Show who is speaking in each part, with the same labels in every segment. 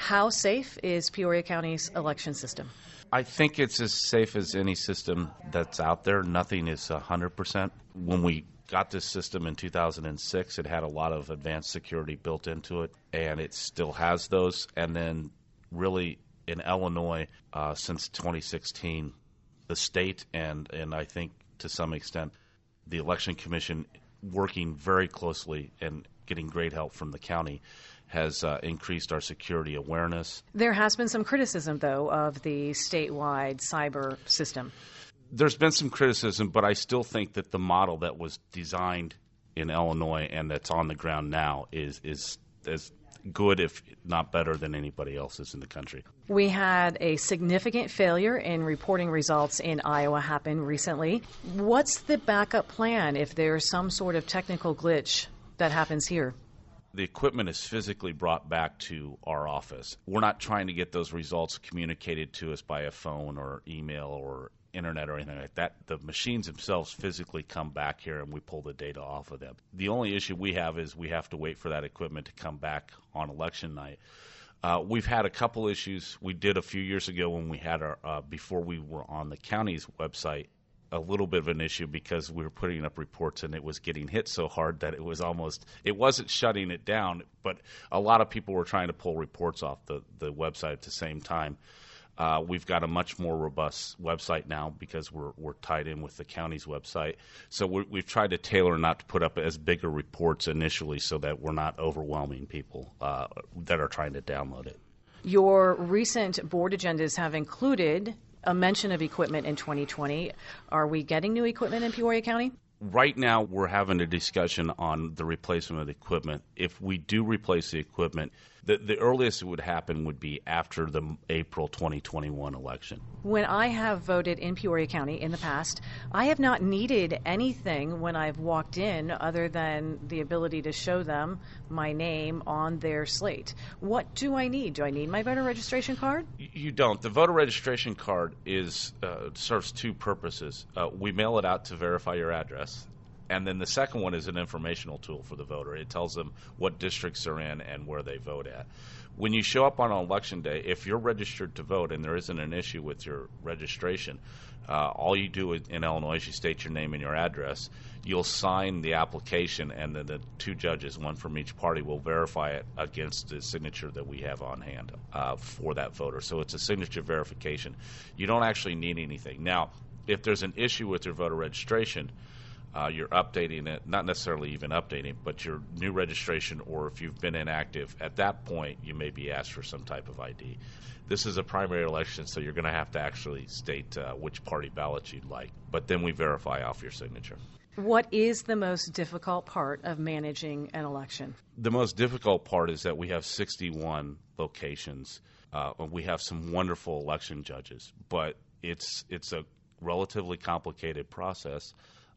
Speaker 1: How safe is Peoria County's election system?
Speaker 2: I think it's as safe as any system that's out there. Nothing is 100%. When we got this system in 2006, it had a lot of advanced security built into it, and it still has those. And then really in Illinois, since 2016, the state and I think to some extent the Election Commission, working very closely and getting great help from the county, has increased our security awareness.
Speaker 1: There has been some criticism, though, of the statewide cyber system.
Speaker 2: There's been some criticism, but I still think that the model that was designed in Illinois and that's on the ground now is as good, if not better, than anybody else's in the country.
Speaker 1: We had a significant failure in reporting results in Iowa happen recently. What's the backup plan if there's some sort of technical glitch that happens here?
Speaker 2: The equipment is physically brought back to our office. We're not trying to get those results communicated to us by a phone or email or internet or anything like that. The machines themselves physically come back here and we pull the data off of them. The only issue we have is we have to wait for that equipment to come back on election night. We've had a couple issues. We did a few years ago when we had our, before we were on the county's website, a little bit of an issue because we were putting up reports and it was getting hit so hard that it wasn't shutting it down, but a lot of people were trying to pull reports off the website at the same time. We've got a much more robust website now because we're tied in with the county's website. So we've tried to tailor not to put up as bigger reports initially so that we're not overwhelming people that are trying to download it.
Speaker 1: Your recent board agendas have included a mention of equipment in 2020. Are we getting new equipment in Peoria County?
Speaker 2: Right now, we're having a discussion on the replacement of the equipment. If we do replace the equipment, the earliest it would happen would be after the April 2021 election.
Speaker 1: When I have voted in Peoria County in the past, I have not needed anything when I've walked in other than the ability to show them my name on their slate. What do I need? Do I need my voter registration card?
Speaker 2: You don't. The voter registration card serves two purposes. We mail it out to verify your address. And then the second one is an informational tool for the voter. It tells them what districts they're in and where they vote at. When you show up on election day, if you're registered to vote and there isn't an issue with your registration, all you do in Illinois is you state your name and your address. You'll sign the application, and then the two judges, one from each party, will verify it against the signature that we have on hand for that voter. So it's a signature verification. You don't actually need anything. Now, if there's an issue with your voter registration, you're updating it, not necessarily even updating, but your new registration, or if you've been inactive, at that point you may be asked for some type of ID. This is a primary election, so you're going to have to actually state which party ballot you'd like, but then we verify off your signature.
Speaker 1: What is the most difficult part of managing an election?
Speaker 2: The most difficult part is that we have 61 locations. We have some wonderful election judges, but it's a relatively complicated process.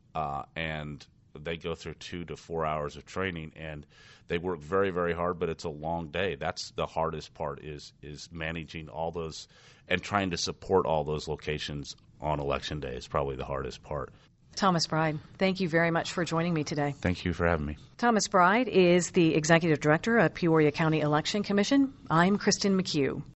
Speaker 2: And they go through 2 to 4 hours of training, and they work very, very hard, but it's a long day. That's the hardest part is managing all those and trying to support all those locations on Election Day is probably the hardest part.
Speaker 1: Thomas Bride, thank you very much for joining me today.
Speaker 2: Thank you for having me.
Speaker 1: Thomas Bride is the Executive Director of Peoria County Election Commission. I'm Kristen McHugh.